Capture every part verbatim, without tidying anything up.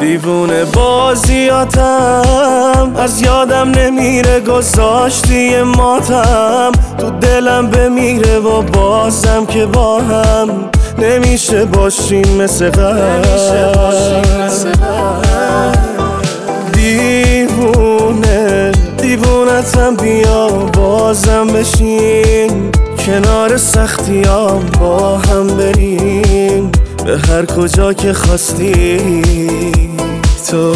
دیوونه بازیاتم، از یادم نمیره گذاشتی ماتم، تو دلم بمیره و بازم که با هم نمیشه باشیم مثل قبل. دیوونه دیوونتم، بیا بازم بشیم کنار سختیام با هم بریم به هر کجا که خواستی تو.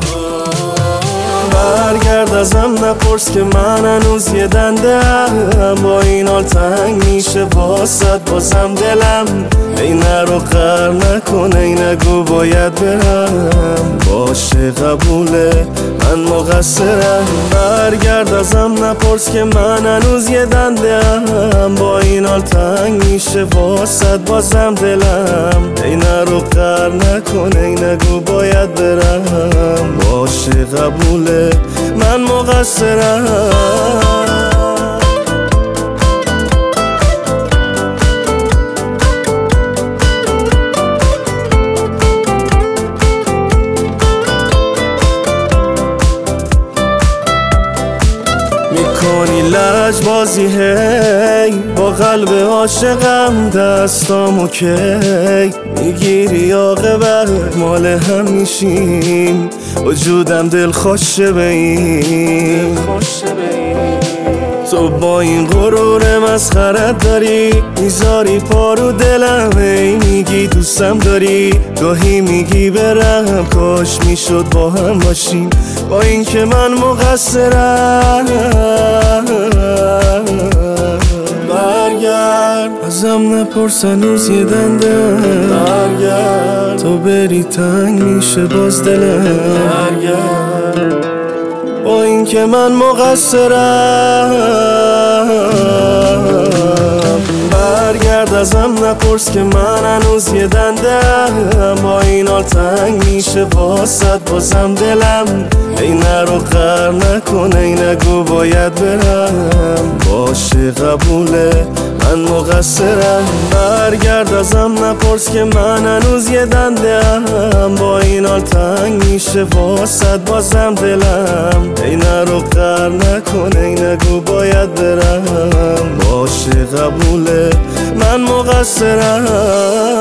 برگرد ازم نپرس که من هنوز یه دنده هم، با این حال تنگ میشه واسد بازم دلم. ای نرو قهر نکن، ای نگو باید برم، باشه قبوله من مقصرم. برگرد ازم نپرس که من هنوز یه دنده هم، با این حال تنگ میشه واسد بازم دلم. ای نرو قهر نکن، ای نگو باید برم، باشه قبوله من مقصرم. میکنی لجبازی هی با قلب عاشقم، دستامو کی میگیری عاقبت مال هم میشیم، وجودم دل خوشه به این. تو با این غرور مسخرت داری میذاری پارو دلم، ای میگی دوستم داری، گاهی میگی برم، کاش میشد با هم باشیم، با این که من مقصرم. برگرد ازم نپرس هنوز یه دنده، برگرد تو بری تنگ میشه باز دلم. برگرد با این که من مقصرم. برگرد ازم نپرس که من هنوز یه دنده هم، با این حال تنگ میشه واسد بازم دلم. ای نرو قهر نکن، ای نگو باید برم، باشه قبوله من مقصرم. برگرد ازم نپرس که من هنوز یه دنده هم، با این حال تنگ میشه واسد بازم دلم. ای نرو قهر نکن، ای نگو باید برم، باشه قبوله من مقصرم.